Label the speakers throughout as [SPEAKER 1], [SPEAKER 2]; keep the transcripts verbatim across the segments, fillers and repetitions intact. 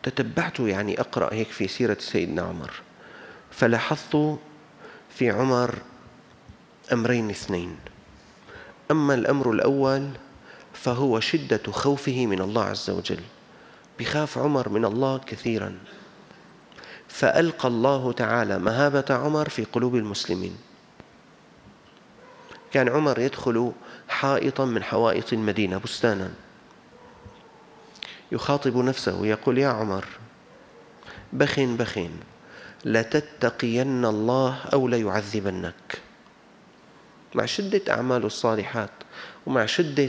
[SPEAKER 1] تتبعت يعني أقرأ هيك في سيرة سيدنا عمر، فلاحظت في عمر أمرين اثنين. أما الأمر الأول فهو شدة خوفه من الله عز وجل، بخاف عمر من الله كثيرا، فألقى الله تعالى مهابة عمر في قلوب المسلمين. كان عمر يدخل حائطا من حوائط المدينة بستانا، يخاطب نفسه ويقول: يا عمر، بخن بخن، لتتقين الله أو ليعذبنك. مع شدة أعماله الصالحات، ومع شدة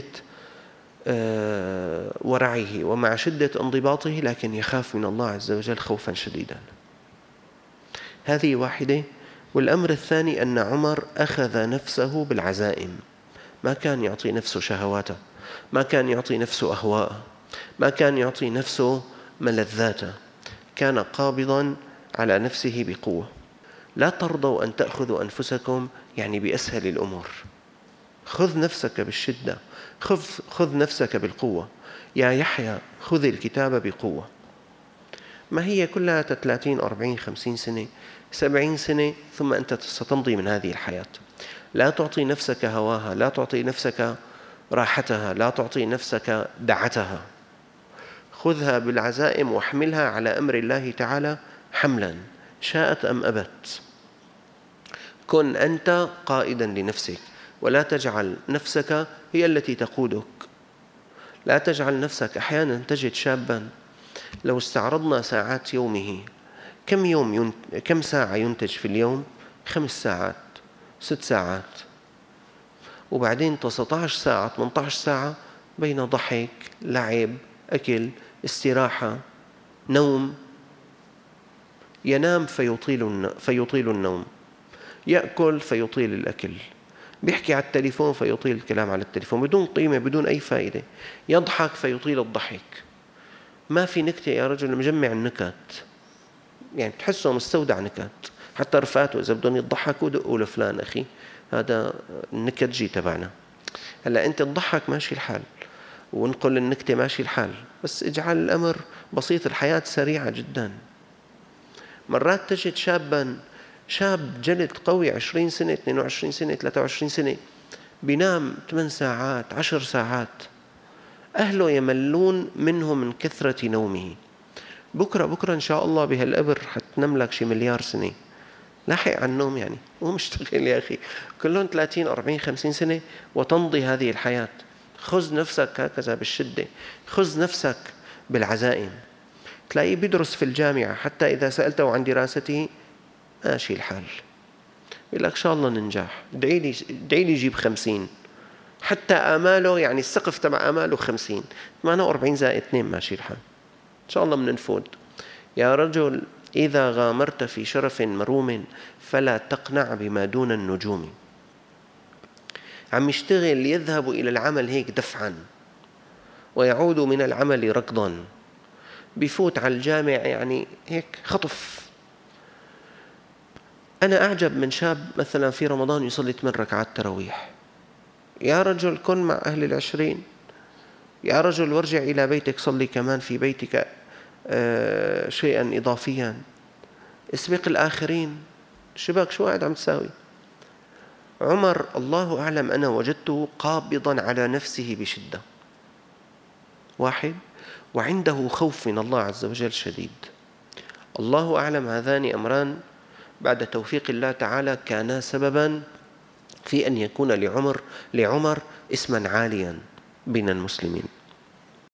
[SPEAKER 1] ورعه، ومع شدة انضباطه، لكن يخاف من الله عز وجل خوفا شديدا. هذه واحدة. والأمر الثاني أن عمر أخذ نفسه بالعزائم، ما كان يعطي نفسه شهواته، ما كان يعطي نفسه أهواءه، ما كان يعطي نفسه ملذاته، كان قابضا على نفسه بقوة. لا ترضوا أن تأخذوا أنفسكم يعني بأسهل الأمور. خذ نفسك بالشدة، خذ, خذ نفسك بالقوة. يا يحيى خذ الكتاب بقوة. ما هي كلها ثلاثين أربعين خمسين سنة سبعين سنة، ثم أنت ستمضي من هذه الحياة. لا تعطي نفسك هواها، لا تعطي نفسك راحتها، لا تعطي نفسك دعتها. خذها بالعزائم واحملها على أمر الله تعالى حملا، شاءت أم أبت. كن أنت قائدا لنفسك، ولا تجعل نفسك هي التي تقودك. لا تجعل نفسك. أحيانا تجد شابا لو استعرضنا ساعات يومه، كم يوم ينت... كم ساعة ينتج في اليوم؟ خمس ساعات، ست ساعات، وبعدين تسعة عشر ساعة ثمانية عشر ساعة بين ضحك، لعب، أكل، استراحة، نوم. ينام فيطيل الن... فيطيل النوم، يأكل فيطيل الأكل، بيحكي على التليفون فيطيل الكلام على التليفون بدون قيمة، بدون أي فائدة، يضحك فيطيل الضحك. ما في نكتة يا رجل، مجمع النكت، يعني بتحسه مستودع نكت. حتى رفقاته إذا بدهم يضحكوا دقوا لفلان أخي، هذا النكت جي تبعنا. هلا أنت تضحك ماشي الحال، ونقل النكتة ماشي الحال، بس اجعل الأمر بسيط. الحياة سريعة جدا. مرات تجد شابا شاب جلد قوي، عشرين سنة اثنين وعشرين سنة ثلاثة وعشرين سنة، بينام ثمان ساعات عشر ساعات، أهله يملون منه من كثرة نومه. بكرة بكرة إن شاء الله بهالقبر حتنام لك شي مليار سنة، لاحق على النوم يعني، هو مشتغل يا أخي، كلهم ثلاثين أربعين خمسين سنة وتمضي هذه الحياة. خذ نفسك هكذا بالشدة، خذ نفسك بالعزائم. تلاقيه بيدرس في الجامعة، حتى إذا سألته عن دراسته ماشي الحال، يقول لك إن شاء الله ننجح، ادعي لي ادعي لي يجيب خمسين، حتى آماله يعني السقف تبع آماله خمسين، ثمانية وأربعين زائد اثنين ماشي الحال، إن شاء الله بننفذ. يا رجل إذا غامرت في شرف مروم فلا تقنع بما دون النجوم. عم يشتغل، يذهب إلى العمل هيك دفعا ويعود من العمل ركضا، بيفوت على الجامع يعني هيك خطف. أنا أعجب من شاب مثلا في رمضان يصلي ثمان ركعات تراويح. يا رجل كن مع أهل العشرين، يا رجل وارجع إلى بيتك، صلي كمان في بيتك آه شيئا إضافيا، اسبق الآخرين. شبك شو قاعد عم تساوي؟ عمر الله أعلم أنا وجدته قابضا على نفسه بشدة، واحد، وعنده خوف من الله عز وجل شديد. الله أعلم هذان أمران بعد توفيق الله تعالى كانا سببا في أن يكون لعمر لعمر اسما عاليا بين المسلمين.